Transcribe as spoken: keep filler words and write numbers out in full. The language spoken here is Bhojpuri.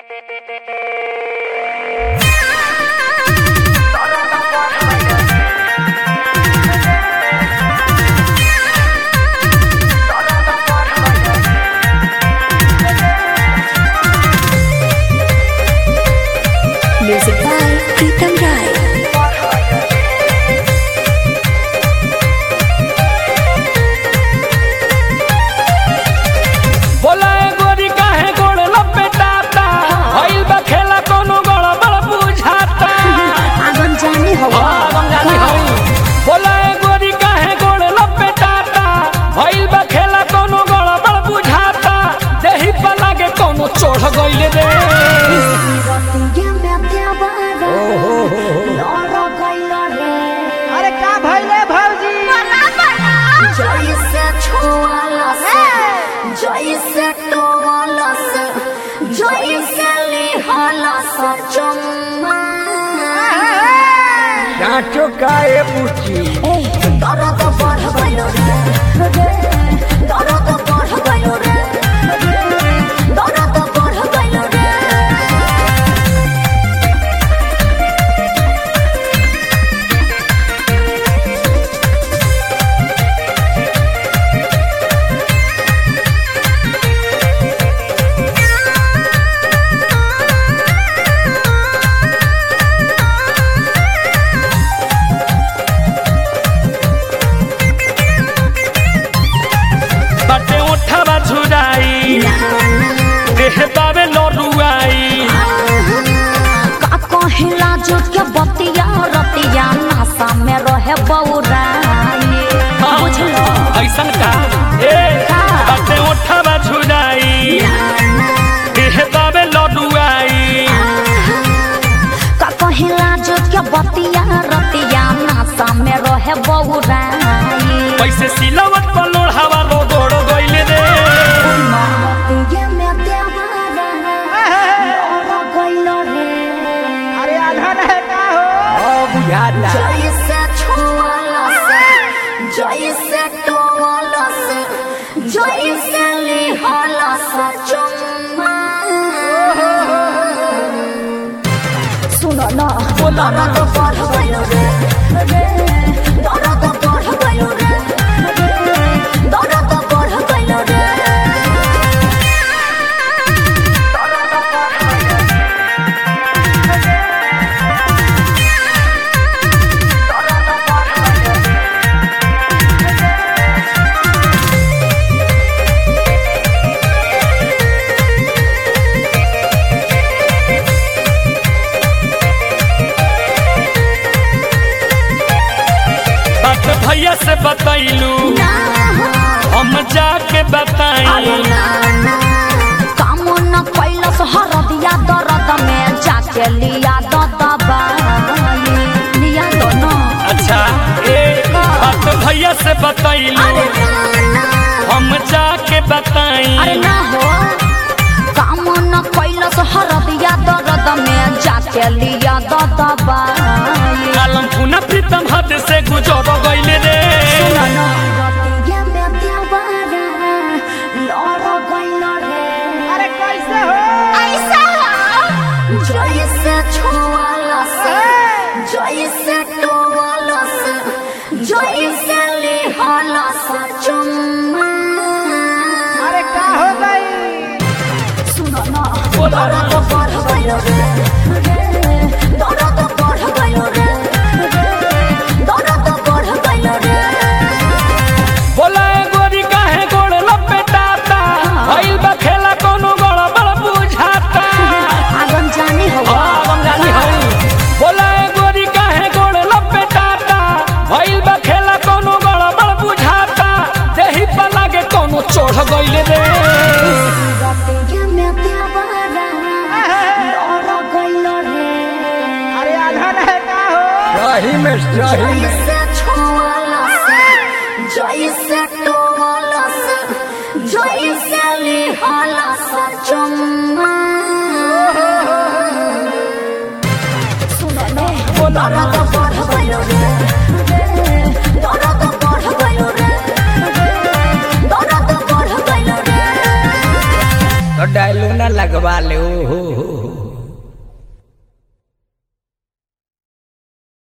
Music by Pritam Rai. बोला ए गोरी काहे गोड़ लपेटाता भइल बा खेला कोनो गड़बड़ बुझाता आगन जाने हो आगन जाने हो बोला ए गोरी काहे गोड़ लपेटाता भइल बा खेला कोनो गड़बड़ बुझाता देहि पर लागे कोनो चढ़ गइले रे अरे का भइले भौजी जैसे छुआलस जैसे टोलस जैसे लिहलस चुम्मा डांटो काए पूछी दर्द बढ़ गइलो रे दर्द बढ़ गइलो रे दर्द बढ़ गइलो रे बाटे उठावा झुराई देह बाबे लरुआई का कहिला जो के बतिया रतिया नासा में रहे बौराई बुझलो ऐसन का ए बाटे उठावा झुराई देह बाबे लरुआई का कहिला जो के बतिया रतिया नासा में रहे बौराई पैसे सिलवट पर लोढ़ावा रोगोड़ गइले रे ये में देवारा और गइलो रे अरे आधा है का हो ओ बुझाता जैसे छुआलस जैसे टोलस जैसे लिहलस चुम्मा सुनो ना दर्द बढ़ गइलो रे दर्द बढ़ गइलो रे दर्द बढ़ गइलो रे बात भैया से बतैलू हम जाके बताई काम न कैलस हरदिया दर्द में जाके लिया दबाई लिया दो न अच्छा ए बात भैया से बतैलू हम जाके बताई अरे ना हो काम न कैलस हरदिया दर्द में जाके लिया दबाई आलम पुना प्रीतम हाथ से गुजर गइले रे अरे कैसे हो जैसे छुआलस जैसे टोलस जैसे लिहलस चुम्मा अरे का हो गई सुनो ना बोला दर्द बढ़ गइलो रे दर्द बढ़ गइलो रे दर्द बढ़ गइलो रे बोला ए गोरी काहे गोड़ लपेटाता भइल बा खेला कोनो गड़बड़ बुझाता आगन जाने हो आगन जाने हो बोला ए गोरी काहे गोड़ लपेटाता भइल बा खेला कोनो गड़बड़ बुझाता देहि पर लागे कोनो चढ़ गइले रे अरे आधा है का हो सही में सही में जैसे छुआलस जैसे टोलस जैसे लिहलस चुम्मा सुनो ना बोला दर्द बढ़ गइलो रे दर्द बढ़ गइलो रे दर्द बढ़ गइलो रे तो डायलो ना लगवा ले ओ हो हो हो।